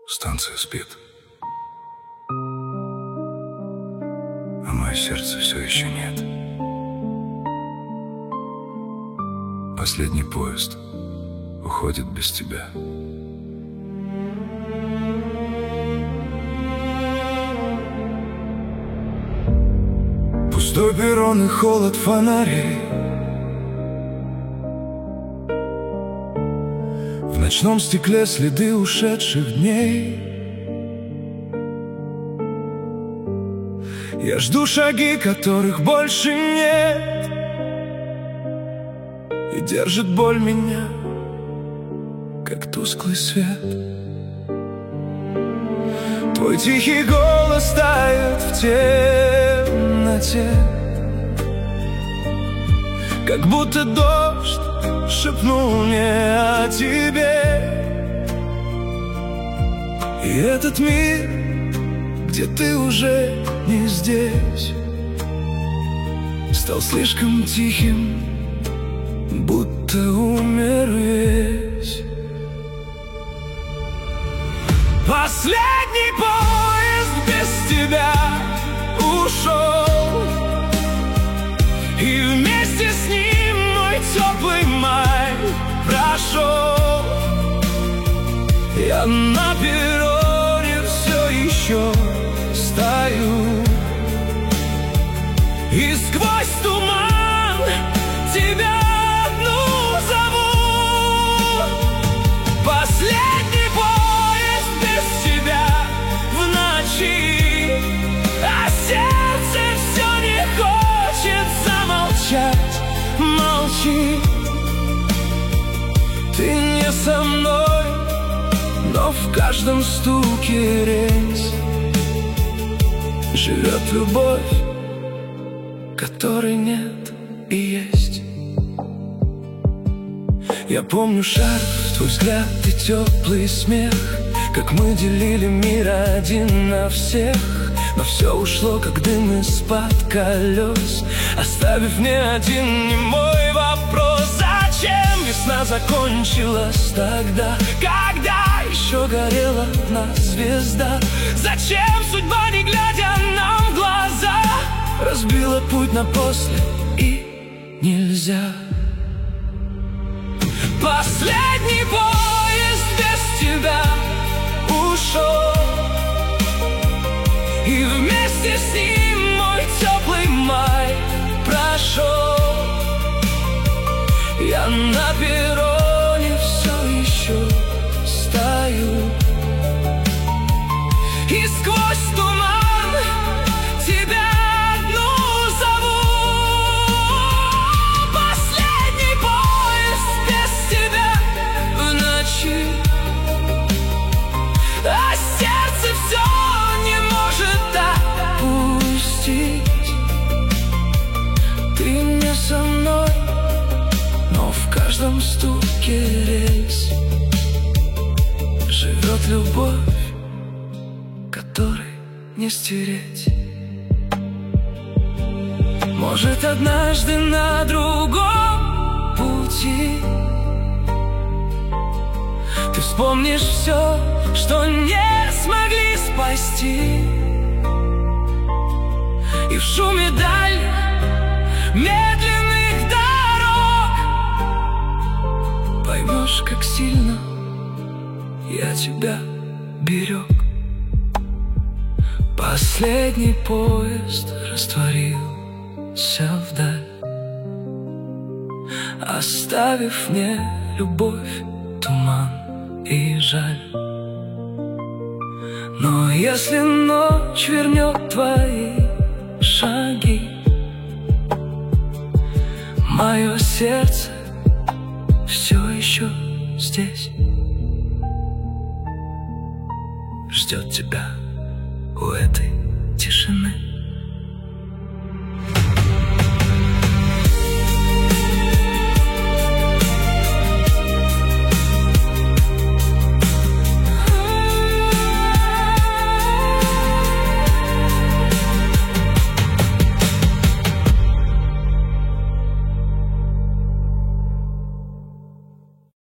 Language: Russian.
Станция спит, а мое сердце все еще нет. Последний поезд уходит без тебя. Пустой перрон и холод фонарей. В ночном стекле следы ушедших дней. Я жду шаги, которых больше нет, и держит боль меня, как тусклый свет. Твой тихий голос тает в темноте, как будто дождь шепнул мне о тебе. И этот мир, где ты уже не здесь, стал слишком тихим, будто умер весь. Последний поезд без тебя ушел, и вместе с ним мой теплый май прошел. Я на перроне все еще стою, и сквозь туман тебя одну зову. Последний поезд без тебя в ночи, а сердце все не хочет замолчать. Молчи, ты не со мной, но в каждом стуке рельс живет любовь, которой нет и есть. Я помню шарф, твой взгляд и теплый смех, как мы делили мир один на всех. Но все ушло, как дым из-под колес, оставив мне один немой вопрос: зачем весна закончилась тогда, когда еще горела одна звезда? Зачем судьба, не глядя нам в глаза, разбила путь на после, и нельзя? Последний поезд без тебя ушел, и вместе с ним мой теплый май прошел. Я на перроне все еще стою, и сквозь туман тебя одну зову. Последний поезд без тебя в ночи, а сердце все не может отпустить. Ты не со мной, но в каждом стуке рельс живет любовь, которой не стереть. Может, однажды на другом пути ты вспомнишь все, что не смогли спасти, и в шуме дальних медленных дорог поймешь, как сильно я тебя берег. Последний поезд растворился вдаль, оставив мне любовь, туман и жаль. Но если ночь вернет твои шаги, мое сердце все еще здесь, ждет тебя у этой тишины.